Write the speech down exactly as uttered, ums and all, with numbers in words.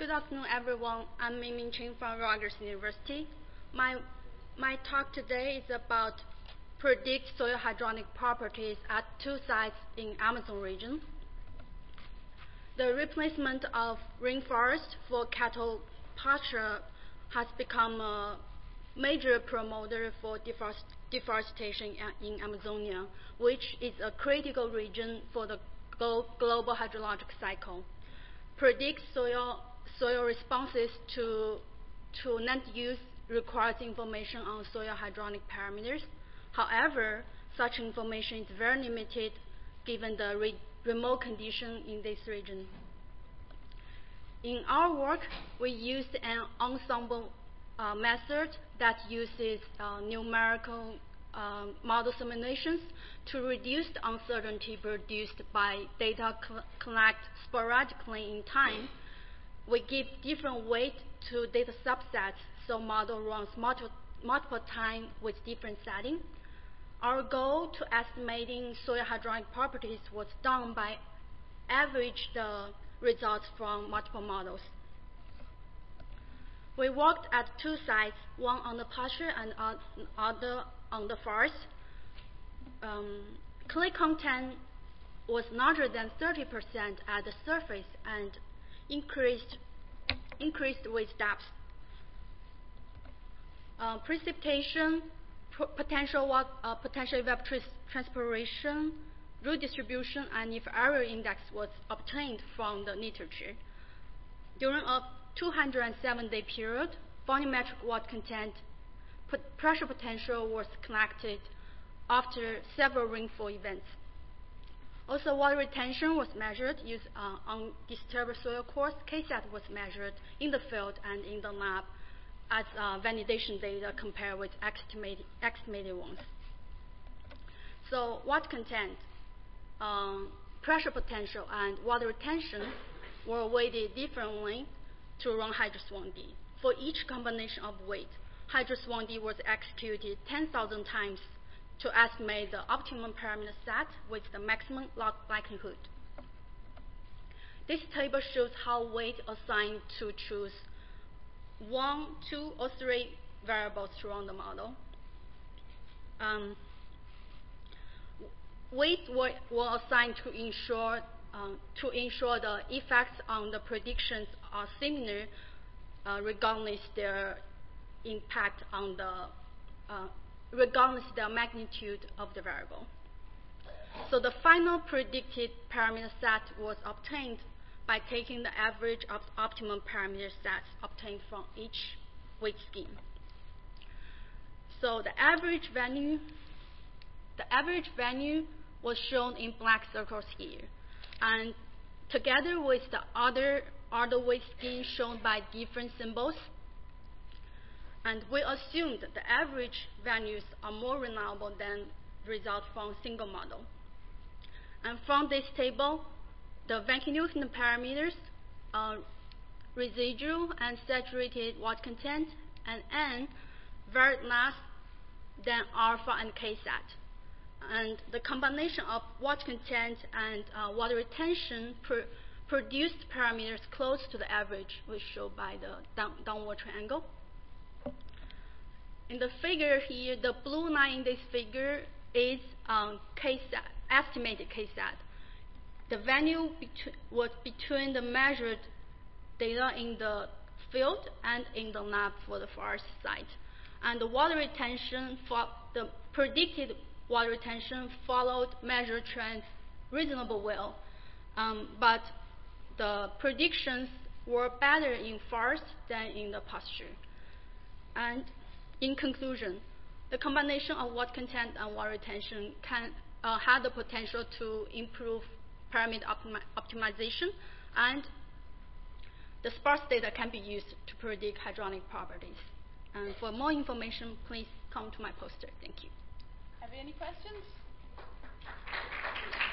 Good afternoon, everyone. I'm Mingming Chen from Rutgers University. My, my talk today is about predict soil hydronic properties at two sites in Amazon region. The replacement of rainforest for cattle pasture has become a major promoter for deforest, deforestation in Amazonia, which is a critical region for the glo global hydrologic cycle. Predict soil, soil responses to, to land use requires information on soil hydronic parameters. However, such information is very limited given the re remote condition in this region. In our work, we used an ensemble uh, method that uses uh, numerical uh, model simulations to reduce the uncertainty produced by data collected sporadically in time. We give different weight to data subsets, so model runs multiple, multiple times with different settings. Our goal to estimating soil hydronic properties was done by average the results from multiple models. We worked at two sites, one on the pasture and other on the forest. Um, clay content was larger than thirty percent at the surface and increased, increased with depth. Uh, precipitation, potential, uh, potential evapotranspiration, root distribution, and if area index was obtained from the literature. During a two hundred seven day period, volumetric water content, pressure potential was collected after several rainfall events. Also, water retention was measured using uh, undisturbed soil cores. K SAT was measured in the field and in the lab as uh, validation data compared with estimated, estimated ones. So water content, um, pressure potential, and water retention were weighted differently to run Hydrus one D. For each combination of weight, Hydrus one D was executed ten thousand times to estimate the optimum parameter set with the maximum log likelihood. This table shows how weight assigned to choose one, two, or three variables to run the model. Um, weights were, were assigned to ensure um, to ensure the effects on the predictions are similar, uh, regardless their impact on the uh, regardless the magnitude of the variable. So the final predicted parameter set was obtained by taking the average of optimum parameter sets obtained from each weight scheme. So the average value, the average value was shown in black circles here, and together with the other other weight schemes shown by different symbols. And we assumed that the average values are more reliable than results from a single model. And from this table, the Van Newton parameters are residual and saturated water content, and N very less than alpha and K SAT. And the combination of water content and uh, water retention pr produced parameters close to the average, which shown by the down downward triangle. In the figure here, the blue line in this figure is um, K SAT, estimated K SAT. The value between, was between the measured data in the field and in the lab for the forest site. And the water retention, for the predicted water retention followed measured trends reasonably well. Um, but the predictions were better in forest than in the pasture. And in conclusion, the combination of water content and water retention can uh, have the potential to improve parameter optimi optimization, and the sparse data can be used to predict hydronic properties. And for more information, please come to my poster. Thank you. Have you any questions?